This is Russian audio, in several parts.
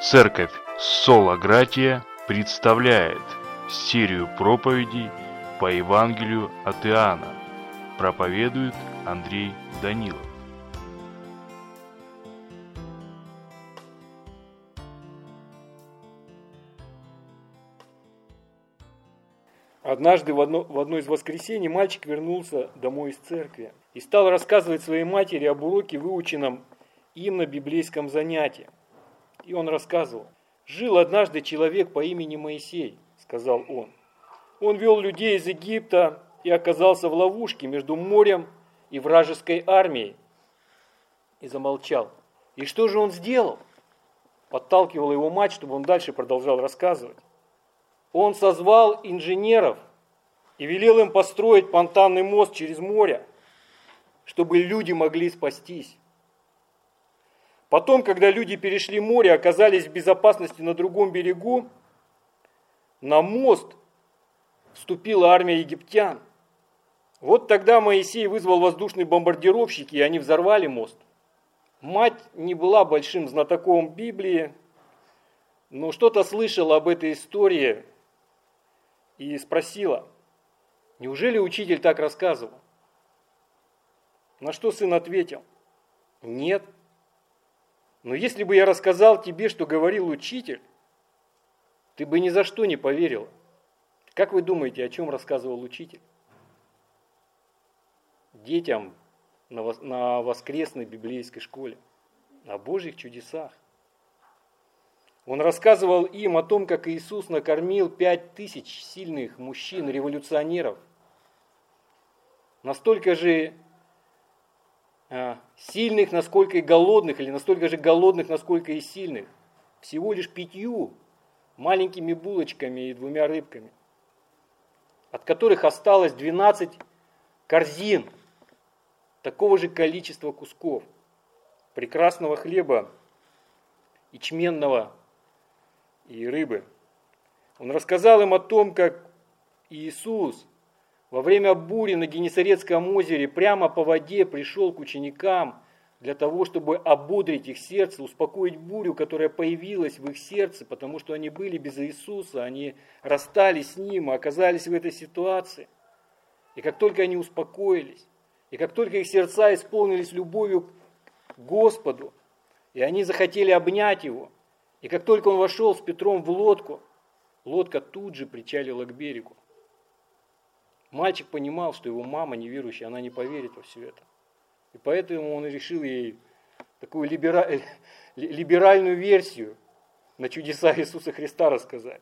Церковь Сола Гратия представляет серию проповедей по Евангелию от Иоанна. Проповедует Андрей Данилов. Однажды в одно из воскресений мальчик вернулся домой из церкви и стал рассказывать своей матери об уроке, выученном им на библейском занятии. И он рассказывал: «Жил однажды человек по имени Моисей», — сказал он. «Он вел людей из Египта и оказался в ловушке между морем и вражеской армией». И замолчал. «И что же он сделал?» Подталкивала его мать, чтобы он дальше продолжал рассказывать. Он созвал инженеров и велел им построить понтанный мост через море, чтобы люди могли спастись. Потом, когда люди перешли море, оказались в безопасности на другом берегу, на мост вступила армия египтян. Вот тогда Моисей вызвал воздушные бомбардировщики, и они взорвали мост. Мать не была большим знатоком Библии, но что-то слышала об этой истории и спросила: «Неужели учитель так рассказывал?» На что сын ответил: «Нет. Но если бы я рассказал тебе, что говорил учитель, ты бы ни за что не поверила». Как вы думаете, о чем рассказывал учитель? Детям на воскресной библейской школе. О Божьих чудесах. Он рассказывал им о том, как Иисус накормил 5000 сильных мужчин, революционеров. Настолько же сильных, насколько и голодных, или настолько же голодных, насколько и сильных. Всего лишь 5 маленькими булочками и 2 рыбками, от которых осталось 12 корзин такого же количества кусков прекрасного хлеба, ячменного и рыбы. Он рассказал им о том, как Иисус во время бури на Генесарецком озере прямо по воде пришел к ученикам для того, чтобы ободрить их сердце, успокоить бурю, которая появилась в их сердце, потому что они были без Иисуса, они расстались с Ним и оказались в этой ситуации. И как только они успокоились, и как только их сердца исполнились любовью к Господу, и они захотели обнять Его, и как только Он вошел с Петром в лодку, лодка тут же причалила к берегу. Мальчик понимал, что его мама неверующая, она не поверит во все это. И поэтому он решил ей такую либеральную версию на чудеса Иисуса Христа рассказать.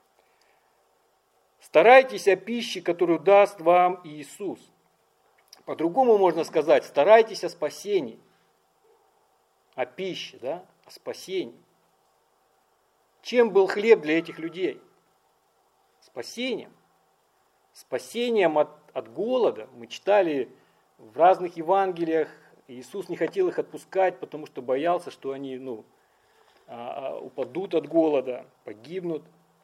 Старайтесь о пище, которую даст вам Иисус. По-другому можно сказать: старайтесь о спасении. О пище, да? О спасении. Чем был хлеб для этих людей? Спасением. Спасением от голода. Мы читали в разных Евангелиях, Иисус не хотел их отпускать, потому что боялся, что они упадут от голода, погибнут.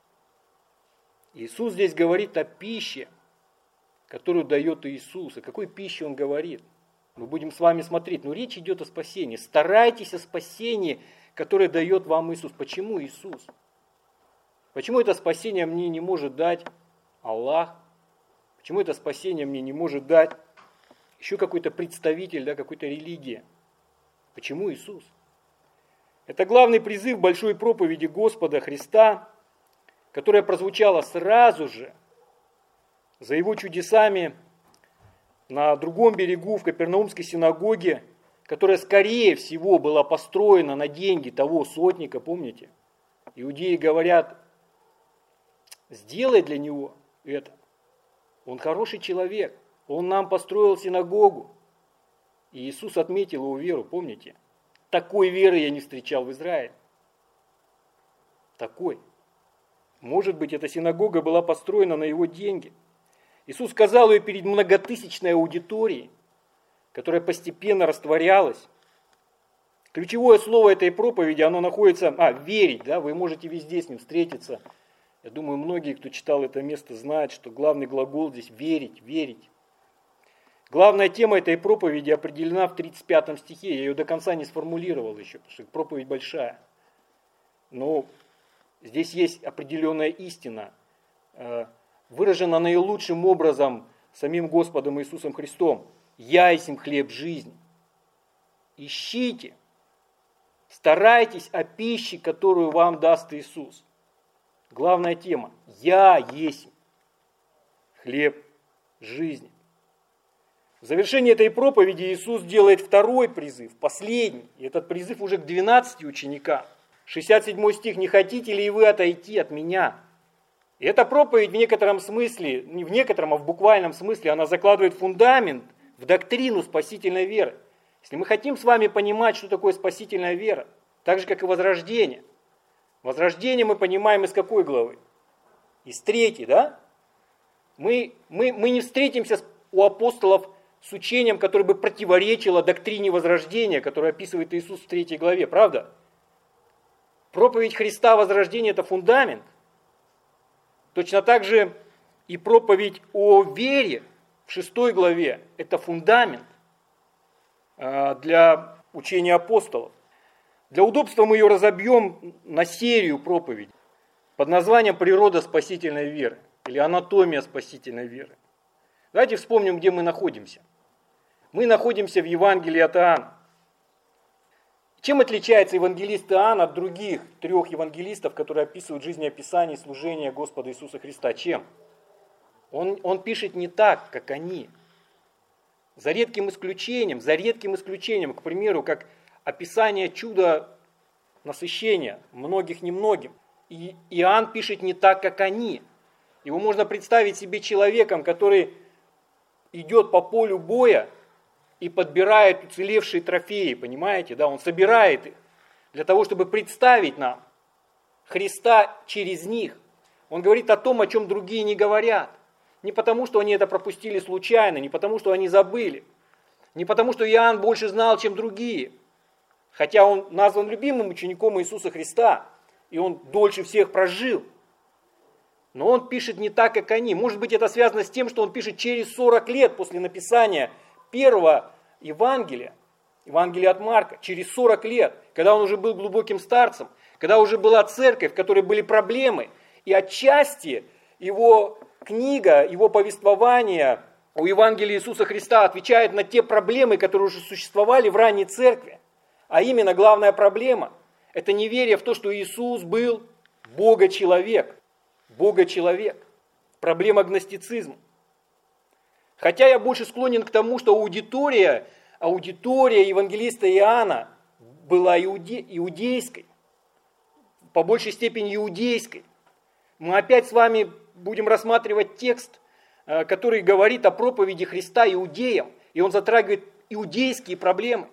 Иисус здесь говорит о пище, которую дает Иисус. О какой пище Он говорит? Мы будем с вами смотреть. Но речь идет о спасении. Старайтесь о спасении, которое дает вам Иисус. Почему Иисус? Почему это спасение мне не может дать Аллах? Почему это спасение мне не может дать еще какой-то представитель, да, какой-то религии? Почему Иисус? Это главный призыв большой проповеди Господа Христа, которая прозвучала сразу же за Его чудесами на другом берегу, в Капернаумской синагоге, которая, скорее всего, была построена на деньги того сотника, помните? Иудеи говорят: сделай для него это. Он хороший человек, он нам построил синагогу. И Иисус отметил его веру, помните? Такой веры я не встречал в Израиле. Такой. Может быть, эта синагога была построена на его деньги. Иисус сказал ее перед многотысячной аудиторией, которая постепенно растворялась. Ключевое слово этой проповеди, оно находится, верить, да, вы можете везде с ним встретиться. Я думаю, многие, кто читал это место, знают, что главный глагол здесь верить, верить. Главная тема этой проповеди определена в 35 стихе. Я ее до конца не сформулировал еще, потому что проповедь большая. Но здесь есть определенная истина, выражена наилучшим образом самим Господом Иисусом Христом. «Я есть им хлеб жизни». Ищите, старайтесь о пище, которую вам даст Иисус. Главная тема – «Я есть хлеб жизни». В завершении этой проповеди Иисус делает второй призыв, последний. И этот призыв уже к 12 ученикам. 67 стих: «Не хотите ли и вы отойти от меня?» И эта проповедь в некотором смысле, не в некотором, а в буквальном смысле, она закладывает фундамент в доктрину спасительной веры. Если мы хотим с вами понимать, что такое спасительная вера, так же, как и возрождение. Возрождение мы понимаем из какой главы? Из 3, да? Мы не встретимся у апостолов с учением, которое бы противоречило доктрине возрождения, которую описывает Иисус в 3 главе, правда? Проповедь Христа возрождения – это фундамент. Точно так же и проповедь о вере в 6 главе – это фундамент для учения апостолов. Для удобства мы ее разобьем на серию проповедей под названием «Природа спасительной веры» или «Анатомия спасительной веры». Давайте вспомним, где мы находимся. Мы находимся в Евангелии от Иоанна. Чем отличается евангелист Иоанн от других 3 евангелистов, которые описывают жизнеописание и служение Господа Иисуса Христа? Чем? Он пишет не так, как они. За редким исключением, к примеру, как описание чуда насыщения многих немногим. И Иоанн пишет не так, как они. Его можно представить себе человеком, который идет по полю боя и подбирает уцелевшие трофеи, понимаете? Да, он собирает их для того, чтобы представить нам Христа через них. Он говорит о том, о чем другие не говорят. Не потому, что они это пропустили случайно, не потому, что они забыли, не потому, что Иоанн больше знал, чем другие. Хотя он назван любимым учеником Иисуса Христа, и он дольше всех прожил. Но он пишет не так, как они. Может быть, это связано с тем, что он пишет через 40 лет после написания первого Евангелия, Евангелия от Марка, через 40 лет, когда он уже был глубоким старцем, когда уже была церковь, в которой были проблемы, и отчасти его книга, его повествование о Евангелии Иисуса Христа отвечает на те проблемы, которые уже существовали в ранней церкви. А именно, главная проблема – это неверие в то, что Иисус был Бога-человек. Бога-человек. Проблема гностицизма. Хотя я больше склонен к тому, что аудитория евангелиста Иоанна была иудейской, по большей степени иудейской. Мы опять с вами будем рассматривать текст, который говорит о проповеди Христа иудеям, и он затрагивает иудейские проблемы.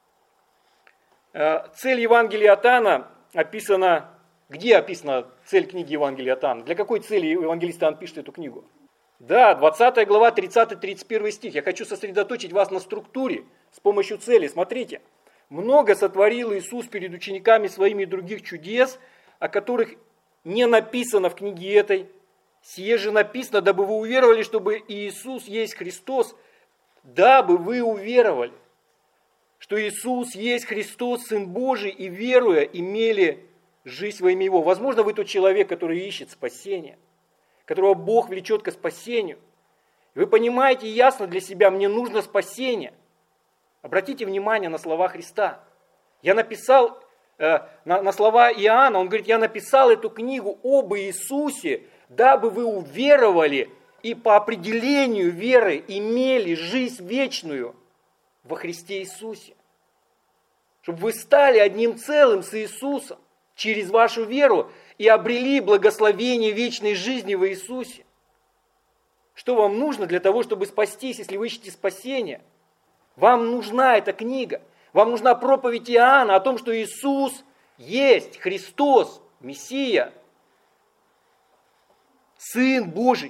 Цель Евангелия от Иоанна описана, где описана цель книги Евангелия от Иоанна? Для какой цели евангелист Иоанн пишет эту книгу? Да, 20 глава, 30-31 стих. Я хочу сосредоточить вас на структуре с помощью цели. Смотрите. «Много сотворил Иисус перед учениками своими других чудес, о которых не написано в книге этой. Сие же написано, дабы вы уверовали, чтобы Иисус есть Христос, дабы вы уверовали, что Иисус есть Христос, Сын Божий, и веруя, имели жизнь во имя Его». Возможно, вы тот человек, который ищет спасения, которого Бог влечет к спасению. И вы понимаете ясно для себя, мне нужно спасение. Обратите внимание на слова Христа. Я написал, на слова Иоанна, он говорит, я написал эту книгу об Иисусе, дабы вы уверовали и по определению веры имели жизнь вечную во Христе Иисусе. Чтобы вы стали одним целым с Иисусом через вашу веру и обрели благословение вечной жизни в Иисусе. Что вам нужно для того, чтобы спастись, если вы ищете спасения? Вам нужна эта книга. Вам нужна проповедь Иоанна о том, что Иисус есть Христос, Мессия, Сын Божий.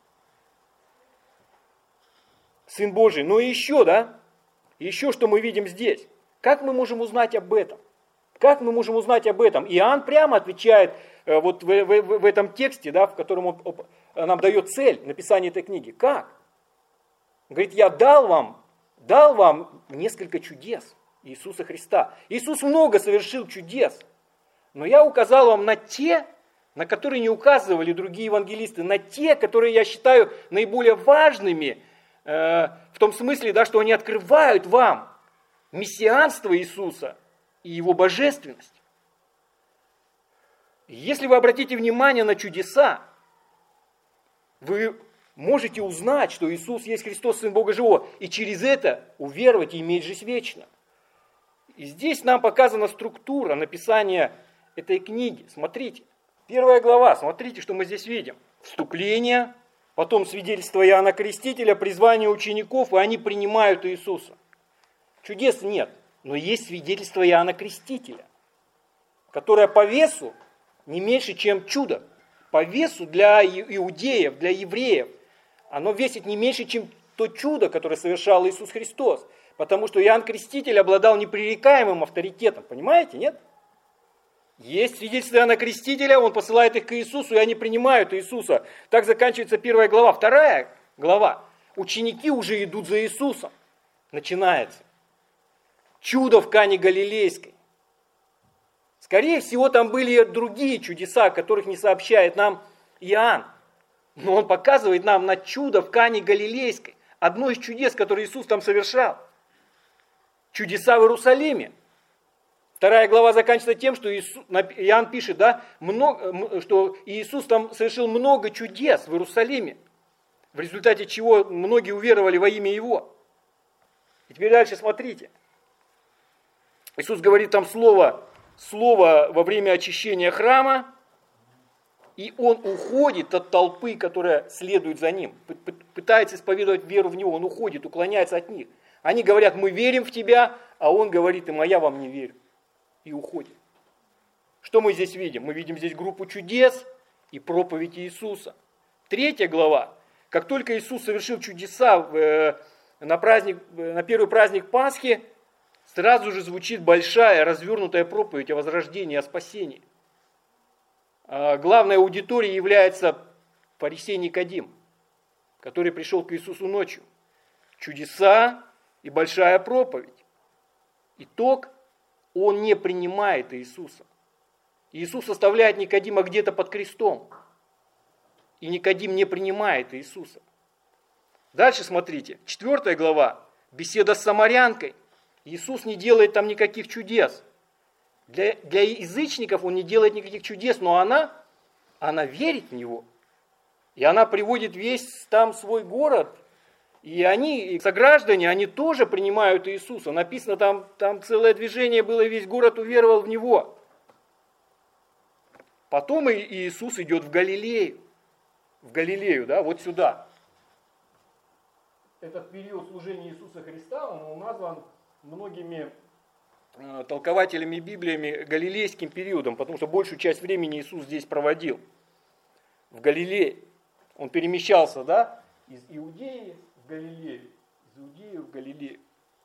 Сын Божий. Но еще, да? Еще что мы видим здесь. Как мы можем узнать об этом? Как мы можем узнать об этом? Иоанн прямо отвечает вот в этом тексте, да, в котором он нам дает цель написания этой книги. Как? Он говорит, я дал вам несколько чудес Иисуса Христа. Иисус много совершил чудес, Но я указал вам на те, на которые не указывали другие евангелисты, на те, которые я считаю наиболее важными, в том смысле, да, что они открывают вам мессианство Иисуса и Его божественность. Если вы обратите внимание на чудеса, вы можете узнать, что Иисус есть Христос, Сын Бога Живого, и через это уверовать и иметь жизнь вечную. И здесь нам показана структура написания этой книги. Смотрите, 1 глава, смотрите, что мы здесь видим. Вступление, потом свидетельство Иоанна Крестителя, призвание учеников, и они принимают Иисуса. Чудес нет, но есть свидетельство Иоанна Крестителя, которое по весу не меньше, чем чудо. По весу для иудеев, для евреев, оно весит не меньше, чем то чудо, которое совершал Иисус Христос. Потому что Иоанн Креститель обладал непререкаемым авторитетом. Понимаете, нет? Есть свидетельство Иоанна Крестителя, он посылает их к Иисусу, и они принимают Иисуса. Так заканчивается 1 глава. 2 глава. Ученики уже идут за Иисусом. Начинается. Чудо в Кане Галилейской. Скорее всего, там были другие чудеса, о которых не сообщает нам Иоанн. Но он показывает нам на чудо в Кане Галилейской. Одно из чудес, которые Иисус там совершал. Чудеса в Иерусалиме. 2 глава заканчивается тем, что Иоанн пишет, да, что Иисус там совершил много чудес в Иерусалиме, в результате чего многие уверовали во имя Его. И теперь дальше смотрите. Иисус говорит там слово во время очищения храма, и Он уходит от толпы, которая следует за Ним, пытается исповедовать веру в Него, Он уходит, уклоняется от них. Они говорят, мы верим в Тебя, а Он говорит им, а я вам не верю. И уходит. Что мы здесь видим? Мы видим здесь группу чудес и проповедь Иисуса. 3 глава. Как только Иисус совершил чудеса на первый праздник Пасхи, сразу же звучит большая развернутая проповедь о возрождении, о спасении. Главной аудиторией является фарисей Никодим, который пришел к Иисусу ночью. Чудеса и большая проповедь. Итог: он не принимает Иисуса. Иисус оставляет Никодима где-то под крестом. И Никодим не принимает Иисуса. Дальше смотрите, 4 глава, беседа с самарянкой. Иисус не делает там никаких чудес. Для язычников он не делает никаких чудес, но она верит в Него. И она приводит весь там свой город. И сограждане, они тоже принимают Иисуса. Написано, там целое движение было, и весь город уверовал в Него. Потом Иисус идет в Галилею. В Галилею, да, вот сюда. Этот период служения Иисуса Христа, он назван многими толкователями Библиями галилейским периодом, потому что большую часть времени Иисус здесь проводил. В Галилее. Он перемещался, да, из Иудеи в Галилею. Из Иудеи в Галилею.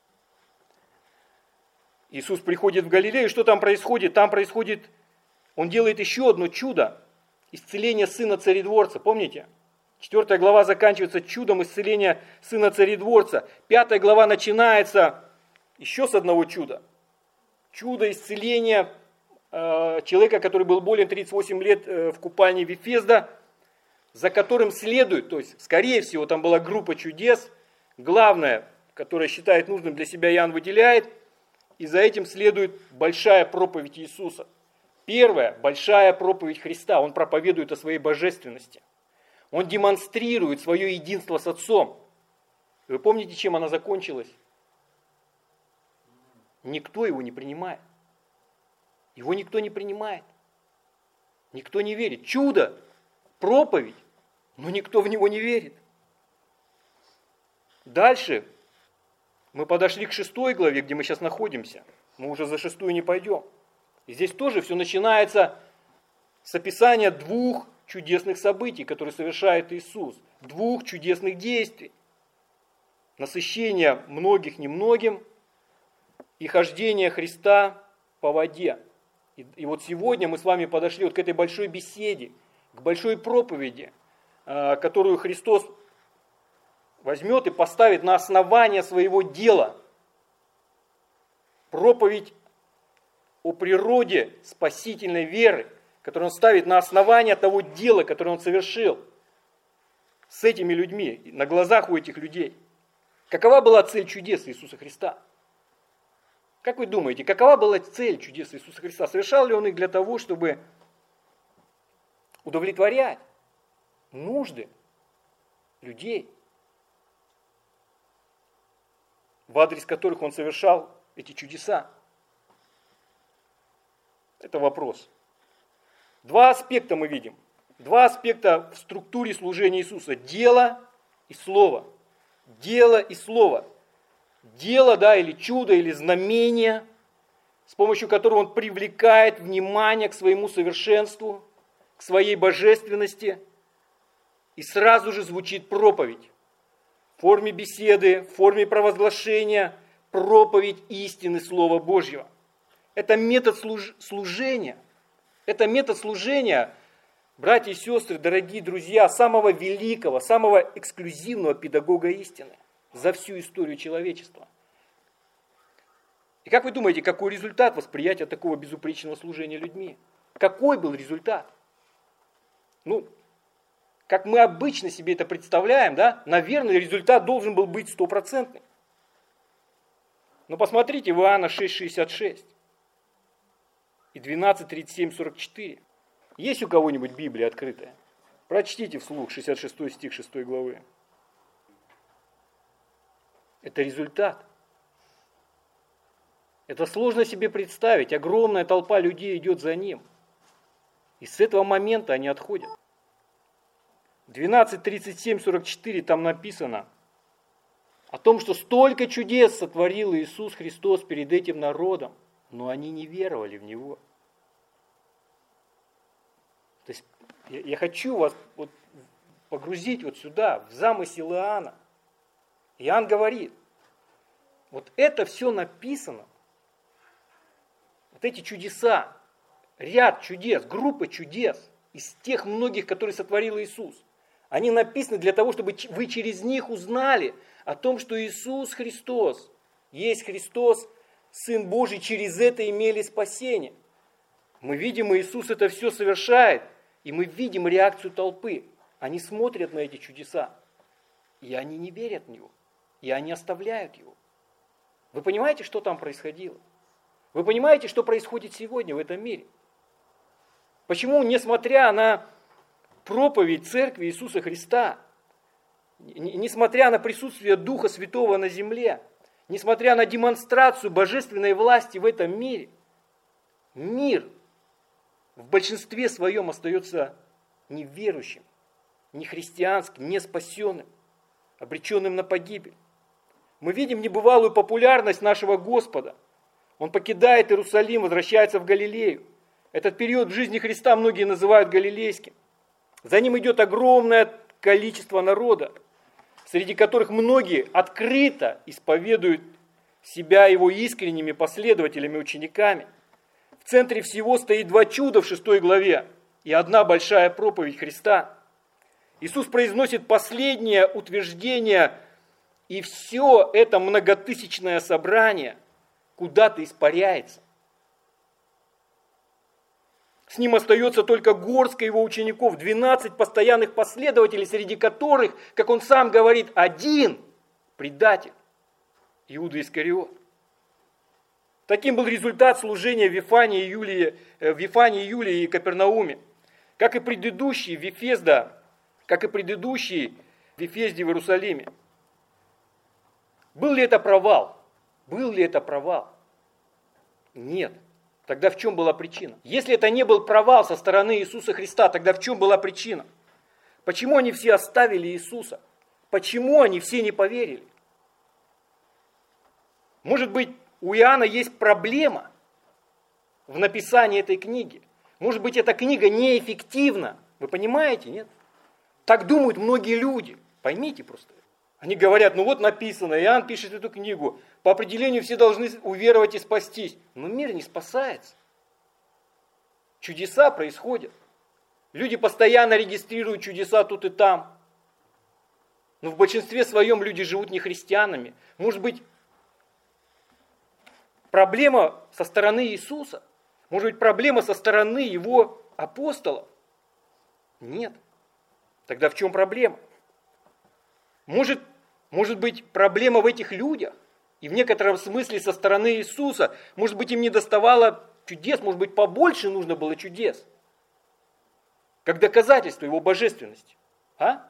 Иисус приходит в Галилею. Что там происходит? Он делает еще одно чудо. Исцеление сына царедворца. Помните? 4 глава заканчивается чудом исцеления сына царедворца. 5 глава начинается еще с одного чуда. Чудо исцеления человека, который был болен 38 лет в купальне Вифезда, за которым следует, то есть, скорее всего, там была группа чудес, главное, которое считает нужным для себя, Иоанн выделяет, и за этим следует большая проповедь Иисуса. Первая большая проповедь Христа, Он проповедует о своей божественности. Он демонстрирует свое единство с Отцом. Вы помните, чем она закончилась? Никто его не принимает. Его никто не принимает. Никто не верит. Чудо, проповедь, но никто в него не верит. Дальше мы подошли к 6 главе, где мы сейчас находимся. Мы уже за 6 не пойдем. И здесь тоже все начинается с описания 2 чудесных событий, которые совершает Иисус. 2 чудесных действий. Насыщение многих немногим и хождение Христа по воде. И вот сегодня мы с вами подошли вот к этой большой беседе, к большой проповеди, которую Христос возьмет и поставит на основание своего дела. Проповедь о природе спасительной веры, которую Он ставит на основании того дела, которое Он совершил с этими людьми, на глазах у этих людей. Какова была цель чудес Иисуса Христа? Как вы думаете, какова была цель чудес Иисуса Христа? Совершал ли Он их для того, чтобы удовлетворять нужды людей, в адрес которых Он совершал эти чудеса? Это вопрос. Два аспекта мы видим. Два аспекта в структуре служения Иисуса. Дело и слово. Дело и слово. Дело, да, или чудо, или знамение, с помощью которого Он привлекает внимание к своему совершенству, к своей божественности. И сразу же звучит проповедь. В форме беседы, в форме провозглашения, проповедь истины Слова Божьего. Это метод служения. Это метод служения, братья и сестры, дорогие друзья, самого великого, самого эксклюзивного педагога истины за всю историю человечества. И как вы думаете, какой результат восприятия такого безупречного служения людьми? Какой был результат? Как мы обычно себе это представляем, да, наверное, результат должен был быть стопроцентный. Но посмотрите в Иоанна 6:66 и 12:37-44. Есть у кого-нибудь Библия открытая? Прочтите вслух 66 стих 6 главы. Это результат. Это сложно себе представить. Огромная толпа людей идет за Ним. И с этого момента они отходят. 12:37-44 там написано о том, что столько чудес сотворил Иисус Христос перед этим народом, но они не веровали в Него. То есть я хочу вас погрузить сюда, в замысел Иоанна. Иоанн говорит, вот это все написано, вот эти чудеса, ряд чудес, группа чудес из тех многих, которые сотворил Иисус, они написаны для того, чтобы вы через них узнали о том, что Иисус Христос есть Христос, Сын Божий, через это имели спасение. Мы видим, Иисус это все совершает, и мы видим реакцию толпы. Они смотрят на эти чудеса, и они не верят в Него, и они оставляют Его. Вы понимаете, что там происходило? Вы понимаете, что происходит сегодня в этом мире? Почему, несмотря на проповедь Церкви Иисуса Христа, несмотря на присутствие Духа Святого на земле, несмотря на демонстрацию божественной власти в этом мире, мир в большинстве своем остается неверующим, нехристианским, неспасенным, обреченным на погибель? Мы видим небывалую популярность нашего Господа. Он покидает Иерусалим, возвращается в Галилею. Этот период в жизни Христа многие называют галилейским. За ним идет огромное количество народа, среди которых многие открыто исповедуют себя Его искренними последователями, учениками. В центре всего стоит два чуда в 6 главе и одна большая проповедь Христа. Иисус произносит последнее утверждение, и все это многотысячное собрание куда-то испаряется. С ним остается только горстка его учеников, 12 постоянных последователей, среди которых, как он сам говорит, один предатель, Иуда Искариот. Таким был результат служения в Вифании, Юлии и Капернауме. Как и предыдущий в Вифезде в Иерусалиме. Был ли это провал? Нет. Тогда в чем была причина? Если это не был провал со стороны Иисуса Христа, тогда в чем была причина? Почему они все оставили Иисуса? Почему они все не поверили? Может быть, у Иоанна есть проблема в написании этой книги? Может быть, эта книга неэффективна? Вы понимаете, нет? Так думают многие люди. Поймите просто. Они говорят, написано, Иоанн пишет эту книгу, по определению все должны уверовать и спастись. Но мир не спасается. Чудеса происходят. Люди постоянно регистрируют чудеса тут и там. Но в большинстве своем люди живут не христианами. Может быть, проблема со стороны Иисуса? Может быть, проблема со стороны его апостолов? Нет. Тогда в чем проблема? Может быть, проблема в этих людях? И в некотором смысле со стороны Иисуса, может быть, им не доставало чудес, может быть, побольше нужно было чудес, как доказательство его божественности. А?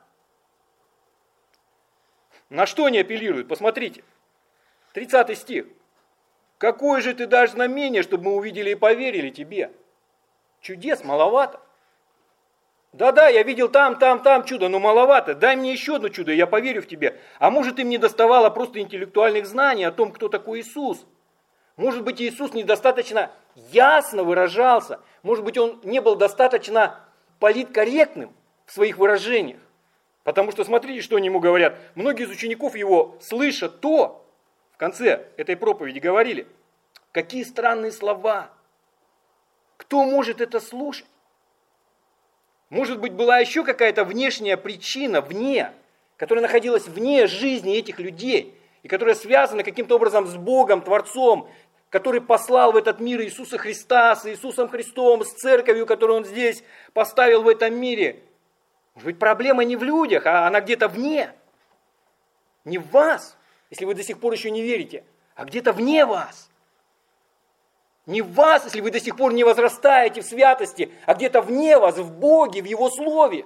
На что они апеллируют? Посмотрите. 30 стих. Какое же ты дашь знамение, чтобы мы увидели и поверили тебе? Чудес маловато. Да-да, я видел там чудо, но маловато. Дай мне еще одно чудо, и я поверю в тебя. А может, им не доставало просто интеллектуальных знаний о том, кто такой Иисус? Может быть, Иисус недостаточно ясно выражался. Может быть, он не был достаточно политкорректным в своих выражениях. Потому что смотрите, что они ему говорят. Многие из учеников его, слыша то, в конце этой проповеди говорили, какие странные слова. Кто может это слушать? Может быть, была еще какая-то внешняя причина вне, которая находилась вне жизни этих людей, и которая связана каким-то образом с Богом, Творцом, который послал в этот мир Иисуса Христа, с Иисусом Христом, с церковью, которую Он здесь поставил в этом мире. Может быть, проблема не в людях, а она где-то вне. Не в вас, если вы до сих пор еще не верите, а где-то вне вас. Не в вас, если вы до сих пор не возрастаете в святости, а где-то вне вас, в Боге, в Его Слове.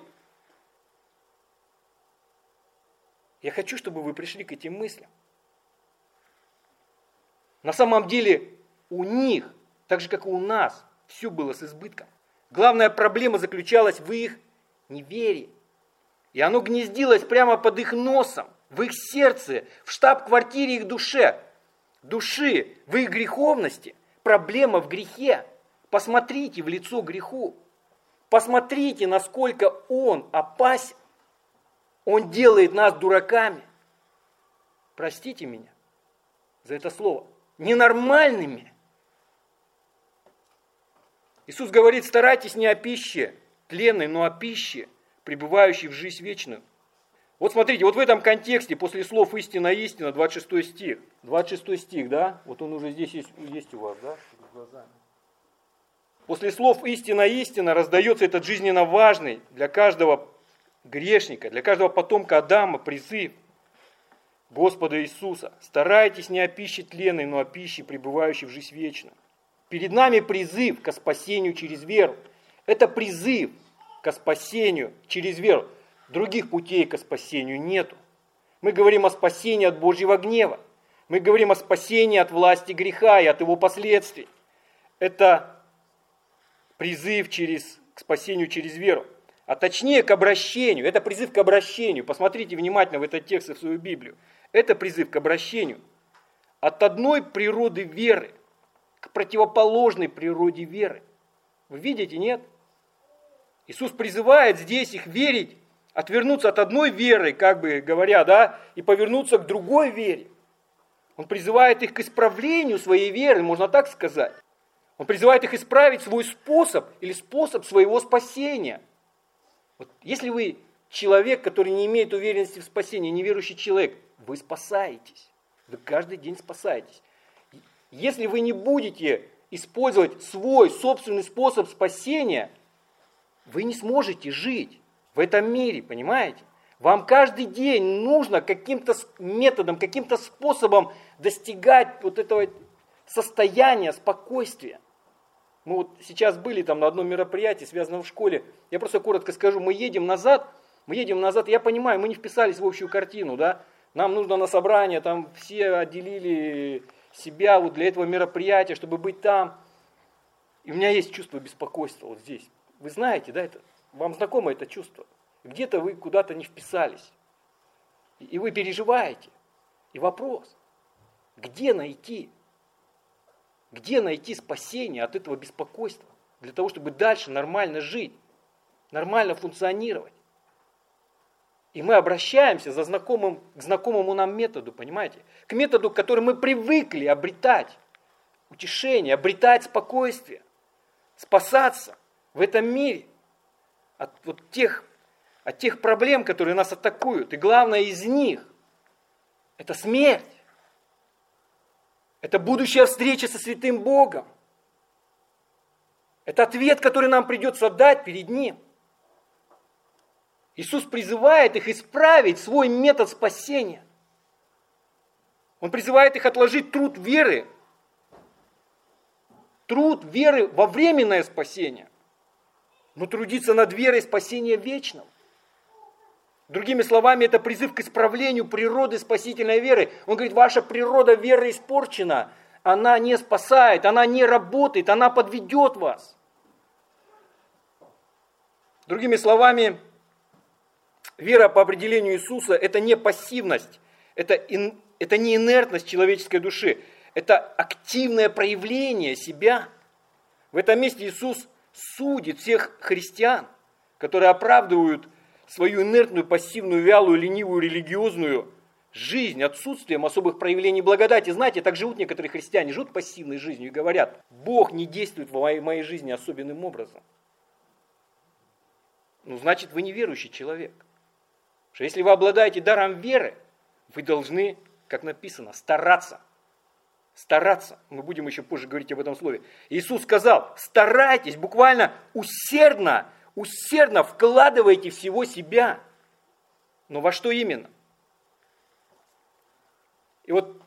Я хочу, чтобы вы пришли к этим мыслям. На самом деле у них, так же как и у нас, все было с избытком. Главная проблема заключалась в их неверии. И оно гнездилось прямо под их носом, в их сердце, в штаб-квартире их души, в их греховности. Проблема в грехе. Посмотрите в лицо греху. Посмотрите, насколько он опасен. Он делает нас дураками. Простите меня за это слово. Ненормальными. Иисус говорит, старайтесь не о пище тленной, но о пище, пребывающей в жизнь вечную. Вот смотрите, вот в этом контексте, после слов «истина, истина», 26 стих. 26 стих, да? Вот он уже здесь есть у вас, да? Перед глазами. После слов «истина, истина» раздается этот жизненно важный для каждого грешника, для каждого потомка Адама призыв Господа Иисуса. Старайтесь не о пище тленной, но о пище, пребывающей в жизнь вечную. Перед нами призыв ко спасению через веру. Это призыв ко спасению через веру. Других путей ко спасению нету. Мы говорим о спасении от Божьего гнева. Мы говорим о спасении от власти греха и от его последствий. Это призыв к спасению через веру. А точнее к обращению. Это призыв к обращению. Посмотрите внимательно в этот текст и в свою Библию. Это призыв к обращению. От одной природы веры к противоположной природе веры. Вы видите, нет? Иисус призывает здесь их верить, отвернуться от одной веры, как бы говоря, да, и повернуться к другой вере. Он призывает их к исправлению своей веры, можно так сказать. Он призывает их исправить свой способ или способ своего спасения. Вот если вы человек, который не имеет уверенности в спасении, неверующий человек, вы спасаетесь. Вы каждый день спасаетесь. Если вы не будете использовать свой собственный способ спасения, вы не сможете жить в этом мире, понимаете? Вам каждый день нужно каким-то методом, каким-то способом достигать вот этого состояния спокойствия. Мы вот сейчас были там на одном мероприятии, связанном в школе. Я просто коротко скажу, мы едем назад, я понимаю, мы не вписались в общую картину, да? Нам нужно на собрание, там все отделили себя вот для этого мероприятия, чтобы быть там. И у меня есть чувство беспокойства вот здесь. Вы знаете, да, это? Вам знакомо это чувство? Где-то вы куда-то не вписались. И вы переживаете. И вопрос, где найти? Где найти спасение от этого беспокойства? Для того, чтобы дальше нормально жить, нормально функционировать. И мы обращаемся к знакомому нам методу, понимаете? К методу, к которому мы привыкли обретать утешение, обретать спокойствие, спасаться в этом мире от тех проблем, которые нас атакуют. И главное из них – это смерть. Это будущая встреча со святым Богом. Это ответ, который нам придется дать перед Ним. Иисус призывает их исправить свой метод спасения. Он призывает их отложить труд веры во временное спасение, но трудиться над верой спасения вечного. Другими словами, это призыв к исправлению природы спасительной веры. Он говорит, ваша природа веры испорчена, она не спасает, она не работает, она подведет вас. Другими словами, вера по определению Иисуса – это не пассивность, это не инертность человеческой души, это активное проявление себя. В этом месте Иисус судит всех христиан, которые оправдывают свою инертную, пассивную, вялую, ленивую, религиозную жизнь отсутствием особых проявлений благодати. Знаете, так живут некоторые христиане, живут пассивной жизнью и говорят, Бог не действует в моей жизни особенным образом. Ну, значит, вы неверующий человек. Потому что если вы обладаете даром веры, вы должны, как написано, стараться. Стараться. Мы будем еще позже говорить об этом слове. Иисус сказал, старайтесь, буквально усердно вкладывайте всего себя. Но во что именно? И вот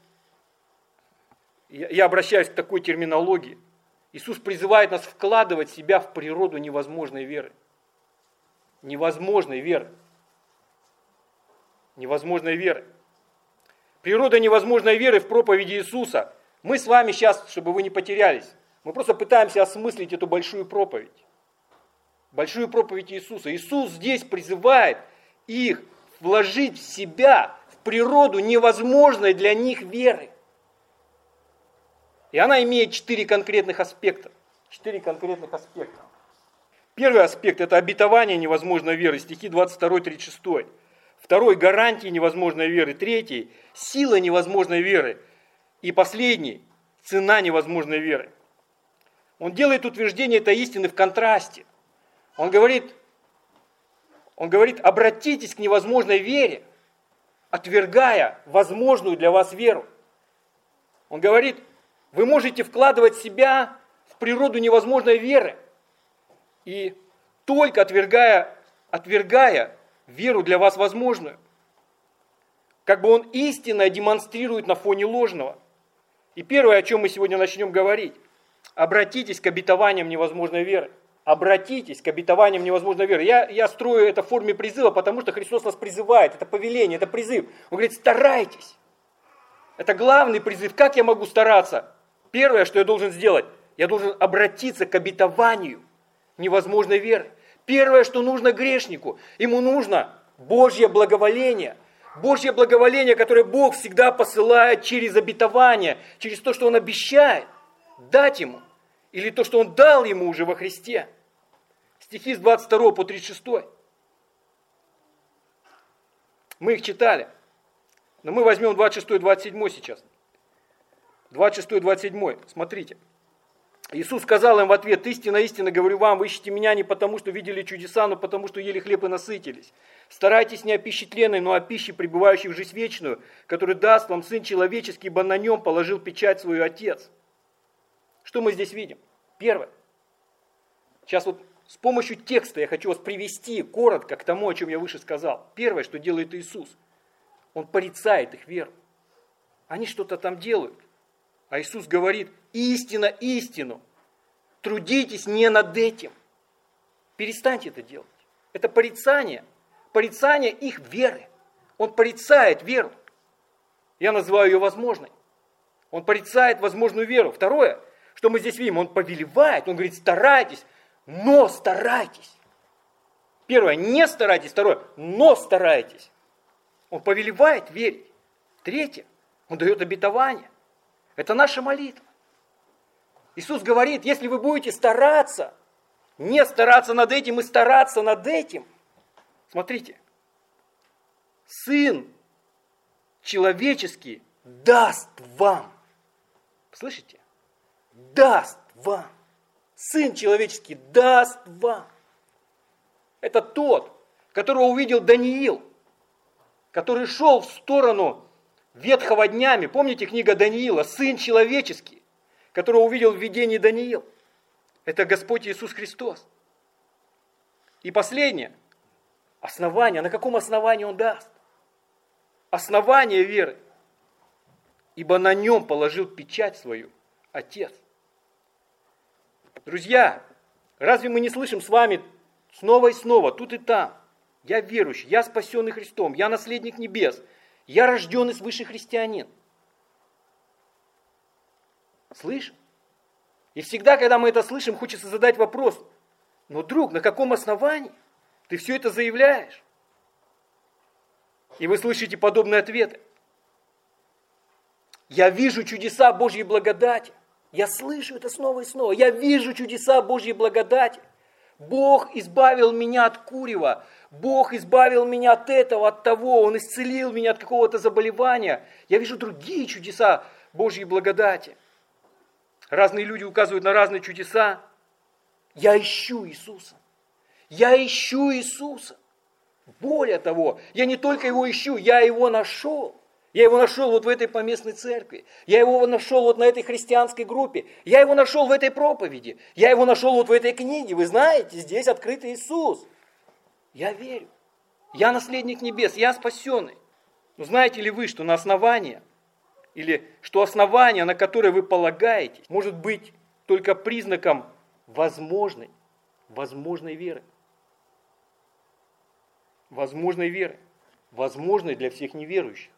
я обращаюсь к такой терминологии. Иисус призывает нас вкладывать себя в природу невозможной веры. Невозможной веры. Невозможной веры. Природа невозможной веры в проповеди Иисуса. Мы с вами сейчас, чтобы вы не потерялись, мы просто пытаемся осмыслить эту большую проповедь. Большую проповедь Иисуса. Иисус здесь призывает их вложить в себя, в природу невозможной для них веры. И она имеет 4 конкретных аспекта. 4 конкретных аспекта. Первый аспект – это обетование невозможной веры, стихи 22-36. Второй – гарантии невозможной веры. Третий – сила невозможной веры. И последний – цена невозможной веры. Он делает утверждение этой истины в контрасте. Он говорит, обратитесь к невозможной вере, отвергая возможную для вас веру. Он говорит, вы можете вкладывать себя в природу невозможной веры, и только отвергая веру для вас возможную. Как бы он истинно демонстрирует на фоне ложного. И первое, о чем мы сегодня начнем говорить, обратитесь к обетованиям невозможной веры. Обратитесь к обетованиям невозможной веры. Я строю это в форме призыва, потому что Христос нас призывает. Это повеление, это призыв. Он говорит, старайтесь. Это главный призыв. Как я могу стараться? Первое, что я должен сделать, я должен обратиться к обетованию невозможной веры. Первое, что нужно грешнику, ему нужно Божье благоволение. Божье благоволение, которое Бог всегда посылает через обетование, через то, что Он обещает дать ему, или то, что Он дал ему уже во Христе. Стихи с 22 по 36. Мы их читали, но мы возьмем 26 и 27 сейчас. 26 и 27, смотрите. Иисус сказал им в ответ, истинно, истинно говорю вам, вы ищете меня не потому, что видели чудеса, но потому, что ели хлеб и насытились. Старайтесь не о пище тленной, но о пище, пребывающей в жизнь вечную, которую даст вам Сын Человеческий, ибо на нем положил печать свой Отец. Что мы здесь видим? Первое. Сейчас вот с помощью текста я хочу вас привести коротко к тому, о чем я выше сказал. Первое, что делает Иисус, Он порицает их веру. Они что-то там делают. А Иисус говорит, истина, истину. Трудитесь не над этим. Перестаньте это делать. Это порицание их веры. Он порицает веру. Я называю ее возможной. Он порицает возможную веру. Второе, что мы здесь видим, Он повелевает, Он говорит, старайтесь, но старайтесь. Первое, не старайтесь. Второе, но старайтесь. Он повелевает верить. Третье, Он дает обетование. Это наша молитва. Иисус говорит, если вы будете стараться, не стараться над этим и стараться над этим, смотрите, Сын Человеческий даст вам. Слышите? Даст вам. Сын Человеческий даст вам. Это тот, которого увидел Даниил, который шел в сторону ветхого днями. Помните книга Даниила? Сын Человеческий, которого увидел в видении Даниил. Это Господь Иисус Христос. И последнее. Основание. На каком основании Он даст? Основание веры. Ибо на нем положил печать свою Отец. Друзья, разве мы не слышим с вами снова и снова, тут и там? Я верующий, я спасенный Христом, я наследник небес, я рожденный свыше христианин. Слышим? И всегда, когда мы это слышим, хочется задать вопрос: но, друг, на каком основании ты все это заявляешь? И вы слышите подобные ответы. Я вижу чудеса Божьей благодати. Я слышу это снова и снова. Я вижу чудеса Божьей благодати. Бог избавил меня от курева. Бог избавил меня от этого, от того. Он исцелил меня от какого-то заболевания. Я вижу другие чудеса Божьей благодати. Разные люди указывают на разные чудеса. Я ищу Иисуса. Я ищу Иисуса. Более того, я не только Его ищу, я Его нашел. Я Его нашел вот в этой поместной церкви. Я Его нашел вот на этой христианской группе. Я Его нашел в этой проповеди. Я Его нашел вот в этой книге. Вы знаете, здесь открытый Иисус. Я верю. Я наследник небес, я спасенный. Но знаете ли вы, что на основание, или что основание, на которое вы полагаетесь, может быть только признаком возможной веры. Возможной веры. Возможной для всех неверующих.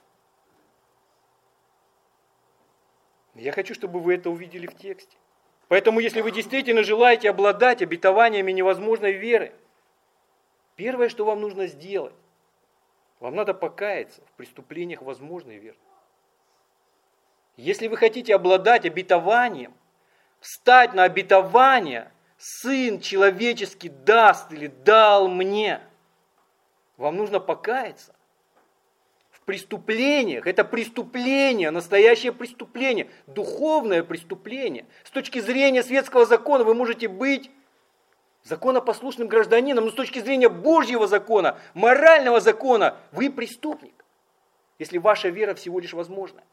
Я хочу, чтобы вы это увидели в тексте. Поэтому, если вы действительно желаете обладать обетованиями невозможной веры, первое, что вам нужно сделать, вам надо покаяться в преступлениях возможной веры. Если вы хотите обладать обетованием, встать на обетование, Сын человеческий даст или дал мне, вам нужно покаяться в преступлениях. Это преступление, настоящее преступление, духовное преступление. С точки зрения светского закона вы можете быть законопослушным гражданином, но с точки зрения Божьего закона, морального закона, вы преступник, если ваша вера всего лишь возможна.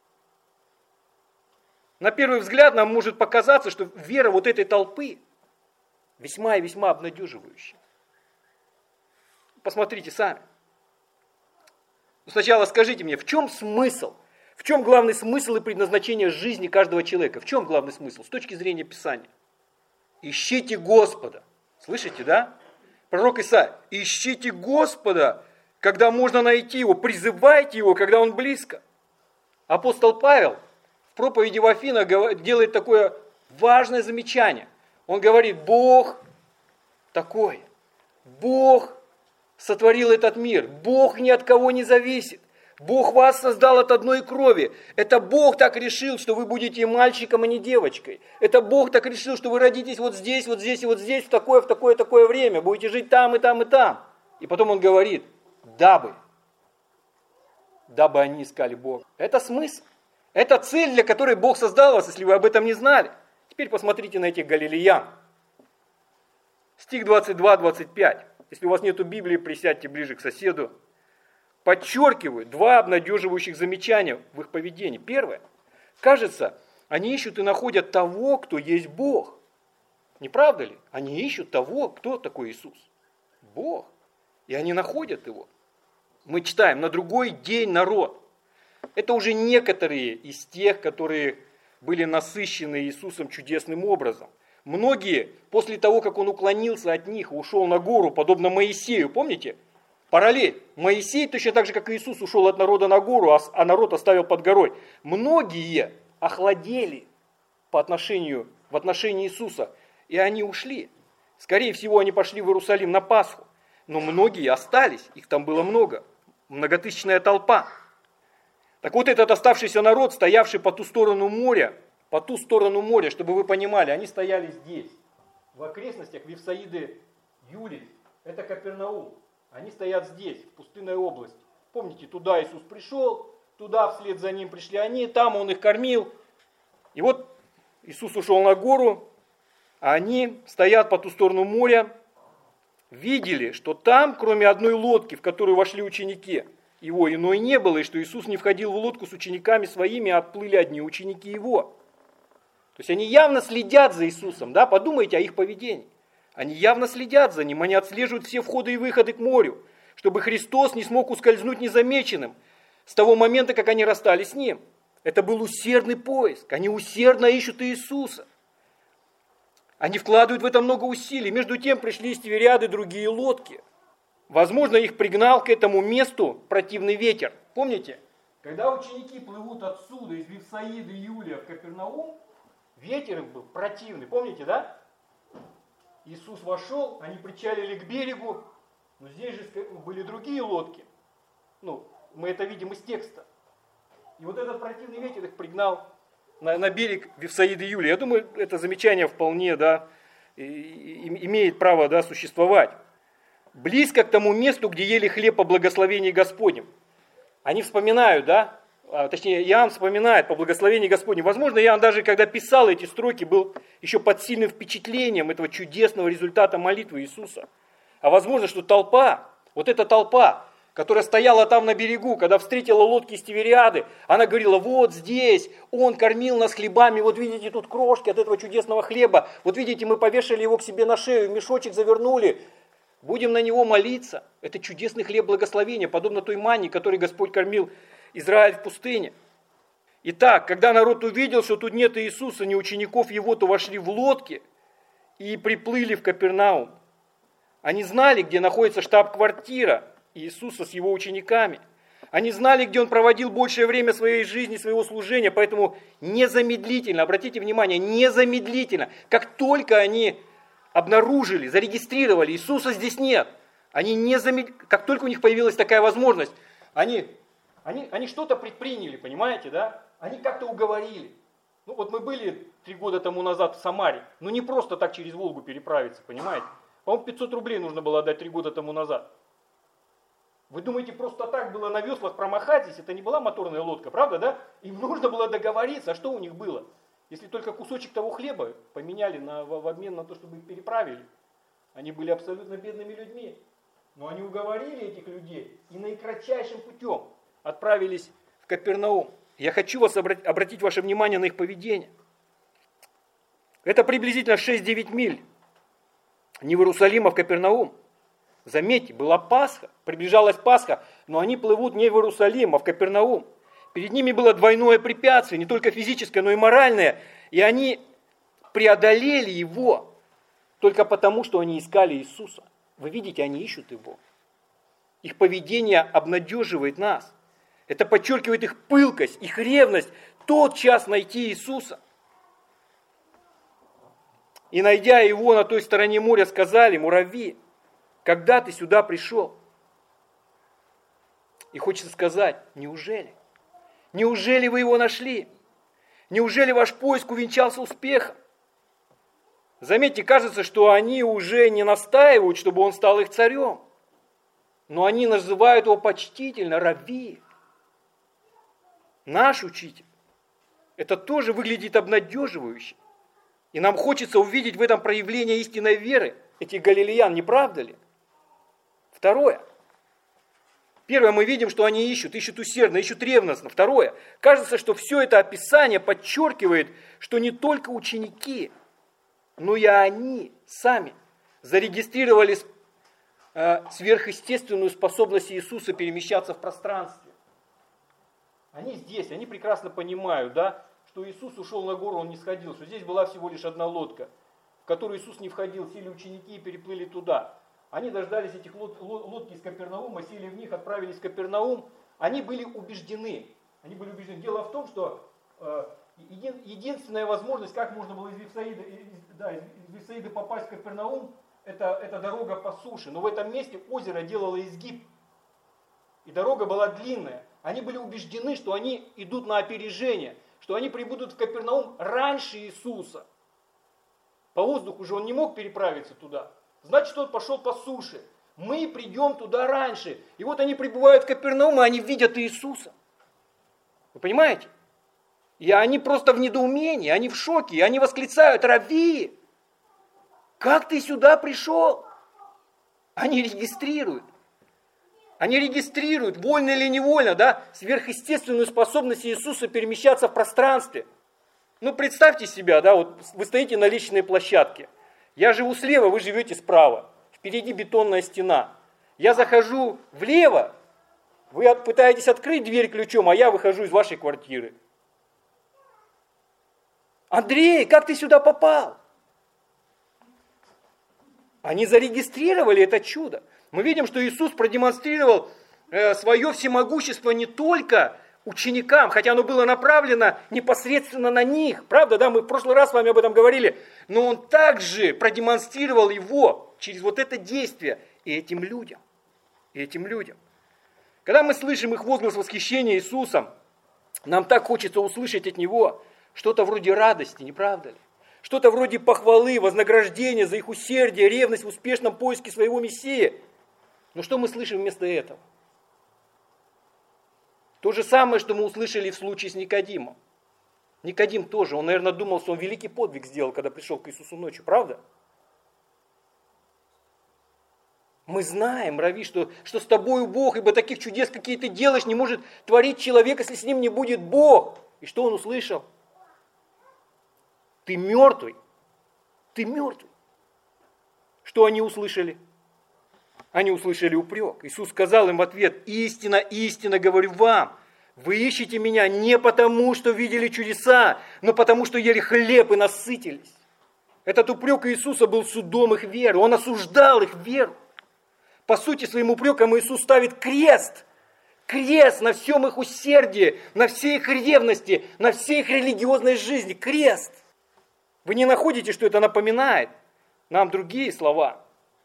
На первый взгляд нам может показаться, что вера вот этой толпы весьма и весьма обнадеживающая. Посмотрите сами. Сначала скажите мне, в чем смысл? В чем главный смысл и предназначение жизни каждого человека? В чем главный смысл с точки зрения Писания? Ищите Господа. Слышите, да? Пророк Исаия. Ищите Господа, когда можно найти Его. Призывайте Его, когда Он близко. Апостол Павел в проповеди в Афинах делает такое важное замечание. Он говорит: Бог такой. Бог сотворил этот мир. Бог ни от кого не зависит. Бог вас создал от одной крови. Это Бог так решил, что вы будете мальчиком, а не девочкой. Это Бог так решил, что вы родитесь вот здесь, вот здесь и вот здесь, в такое время. Будете жить там и там и там. И потом он говорит: дабы они искали Бога. Это смысл. Это цель, для которой Бог создал вас, если вы об этом не знали. Теперь посмотрите на этих галилеян. Стих 22-25. Если у вас нету Библии, присядьте ближе к соседу. Подчеркиваю два обнадеживающих замечания в их поведении. Первое. Кажется, они ищут и находят того, кто есть Бог. Не правда ли? Они ищут того, кто такой Иисус. Бог. И они находят Его. Мы читаем: на другой день народ. Это уже некоторые из тех, которые были насыщены Иисусом чудесным образом. Многие, после того, как Он уклонился от них и ушел на гору, подобно Моисею, помните? Параллель. Моисей точно так же, как и Иисус, ушел от народа на гору, а народ оставил под горой. Многие охладели в отношении Иисуса, и они ушли. Скорее всего, они пошли в Иерусалим на Пасху. Но многие остались, их там было много, многотысячная толпа. Так вот, этот оставшийся народ, стоявший по ту сторону моря, чтобы вы понимали, они стояли здесь, в окрестностях Вифсаиды Юлии, это Капернаум. Они стоят здесь, в пустынной области. Помните, туда Иисус пришел, туда вслед за Ним пришли они, там Он их кормил. И вот Иисус ушел на гору, а они стоят по ту сторону моря, видели, что там, кроме одной лодки, в которую вошли ученики, Его иной не было, и что Иисус не входил в лодку с учениками своими, а отплыли одни ученики Его. То есть они явно следят за Иисусом, да, подумайте о их поведении. Они явно следят за Ним, они отслеживают все входы и выходы к морю, чтобы Христос не смог ускользнуть незамеченным с того момента, как они расстались с Ним. Это был усердный поиск, они усердно ищут Иисуса. Они вкладывают в это много усилий. Между тем пришли из Тивериады другие лодки. Возможно, их пригнал к этому месту противный ветер. Помните, когда ученики плывут отсюда, из Вифсаиды Иулия в Капернаум, ветер им был противный. Помните, да? Иисус вошел, они причалили к берегу, но здесь же были другие лодки. Мы это видим из текста. И вот этот противный ветер их пригнал на берег Вифсаиды Иулия. Я думаю, это замечание вполне, да, имеет право, да, существовать. Близко к тому месту, где ели хлеб по благословении Господнем. Они вспоминают, да, точнее, Иоанн вспоминает по благословению Господнем. Возможно, Иоанн даже, когда писал эти строки, был еще под сильным впечатлением этого чудесного результата молитвы Иисуса. А возможно, что толпа, вот эта толпа, которая стояла там на берегу, когда встретила лодки из Тивериады, она говорила: вот здесь Он кормил нас хлебами, вот видите, тут крошки от этого чудесного хлеба, вот видите, мы повешали его к себе на шею, мешочек завернули, будем на него молиться. Это чудесный хлеб благословения, подобно той манне, которой Господь кормил Израиль в пустыне. Итак, когда народ увидел, что тут нет Иисуса, ни учеников Его, то вошли в лодки и приплыли в Капернаум. Они знали, где находится штаб-квартира Иисуса с Его учениками. Они знали, где Он проводил большее время своей жизни, своего служения, поэтому незамедлительно, обратите внимание, незамедлительно, как только они обнаружили, зарегистрировали, Иисуса здесь нет, как только у них появилась такая возможность, они что-то предприняли, понимаете, да? Они как-то уговорили. Вот мы были 3 года тому назад в Самаре, не просто так через Волгу переправиться, понимаете? По-моему, 500 рублей нужно было отдать 3 года тому назад. Вы думаете, просто так было на веслах промахать здесь? Это не была моторная лодка, правда, да? Им нужно было договориться, а что у них было? Если только кусочек того хлеба поменяли в обмен на то, чтобы их переправили. Они были абсолютно бедными людьми. Но они уговорили этих людей и наикратчайшим путем отправились в Капернаум. Я хочу обратить ваше внимание на их поведение. Это приблизительно 6-9 миль не в Иерусалим, а в Капернаум. Заметьте, была Пасха, приближалась Пасха, но они плывут не в Иерусалим, а в Капернаум. Перед ними было двойное препятствие, не только физическое, но и моральное. И они преодолели его только потому, что они искали Иисуса. Вы видите, они ищут Его. Их поведение обнадеживает нас. Это подчеркивает их пылкость, их ревность, тот час найти Иисуса. И найдя Его на той стороне моря, сказали: «Рави, когда ты сюда пришел?» И хочется сказать: неужели? Неужели вы Его нашли? Неужели ваш поиск увенчался успехом? Заметьте, кажется, что они уже не настаивают, чтобы Он стал их царем. Но они называют Его почтительно Рави. Наш учитель. Это тоже выглядит обнадеживающе. И нам хочется увидеть в этом проявление истинной веры этих галилеян, не правда ли? Второе. Первое, мы видим, что они ищут усердно, ищут ревностно. Второе, кажется, что все это описание подчеркивает, что не только ученики, но и они сами зарегистрировали сверхъестественную способность Иисуса перемещаться в пространстве. Они здесь, они прекрасно понимают, да, что Иисус ушел на гору, Он не сходил, что здесь была всего лишь одна лодка, в которую Иисус не входил, сели ученики и переплыли туда. Они дождались этих лодки из Капернаума, сели в них, отправились в Капернаум. Они были убеждены. Дело в том, что единственная возможность, как можно было из Вифсаиды попасть в Капернаум, это дорога по суше. Но в этом месте озеро делало изгиб. И дорога была длинная. Они были убеждены, что они идут на опережение, что они прибудут в Капернаум раньше Иисуса. По воздуху же Он не мог переправиться туда. Значит, Он пошел по суше. Мы придем туда раньше. И вот они прибывают в Капернаум, и они видят Иисуса. Вы понимаете? И они просто в недоумении, они в шоке, они восклицают: «Рави, как ты сюда пришел?» Они регистрируют, вольно или невольно, да, сверхъестественную способность Иисуса перемещаться в пространстве. Ну, представьте себя, да, вот вы стоите на лестничной площадке. Я живу слева, вы живете справа. Впереди бетонная стена. Я захожу влево, вы пытаетесь открыть дверь ключом, а я выхожу из вашей квартиры. Андрей, как ты сюда попал? Они зарегистрировали это чудо. Мы видим, что Иисус продемонстрировал свое всемогущество не только ученикам, хотя оно было направлено непосредственно на них. Правда, да, мы в прошлый раз с вами об этом говорили. Но Он также продемонстрировал его через вот это действие и этим людям. И этим людям. Когда мы слышим их возглас восхищения Иисусом, нам так хочется услышать от Него что-то вроде радости, не правда ли? Что-то вроде похвалы, вознаграждения за их усердие, ревность в успешном поиске своего Мессии. Но что мы слышим вместо этого? То же самое, что мы услышали в случае с Никодимом. Никодим тоже, он, наверное, думал, что он великий подвиг сделал, когда пришел к Иисусу ночью, правда? Мы знаем, Рави, что с тобою Бог, ибо таких чудес, какие ты делаешь, не может творить человек, если с ним не будет Бог. И что он услышал? Ты мертвый. Ты мертвый. Что они услышали? Они услышали упрек. Иисус сказал им в ответ: истинно, истинно говорю вам, вы ищете меня не потому, что видели чудеса, но потому, что ели хлеб и насытились. Этот упрек Иисуса был судом их веры. Он осуждал их веру. По сути, своим упреком Иисус ставит крест. Крест на всем их усердии, на всей их ревности, на всей их религиозной жизни. Крест. Вы не находите, что это напоминает нам другие слова?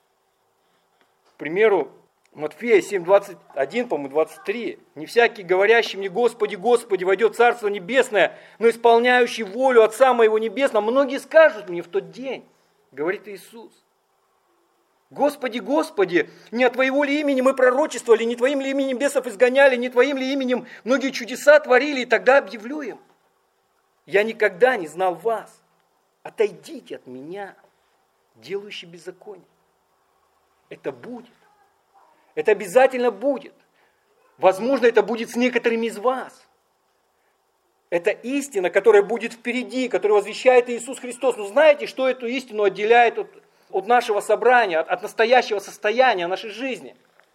К примеру, Матфея 7:21, по-моему, 23. «Не всякий, говорящий мне, Господи, Господи, войдет в Царство Небесное, но исполняющий волю Отца Моего Небесного, многие скажут мне в тот день, говорит Иисус. Господи, Господи, не от Твоего ли имени мы пророчествовали, не Твоим ли именем бесов изгоняли, не Твоим ли именем многие чудеса творили, и тогда объявлю им: я никогда не знал вас. Отойдите от меня, делающий беззаконие». Это будет. Это обязательно будет. Возможно, это будет с некоторыми из вас. Это истина, которая будет впереди, которую возвещает Иисус Христос. Но знаете, что эту истину отделяет от нашего собрания, от настоящего состояния нашей жизни?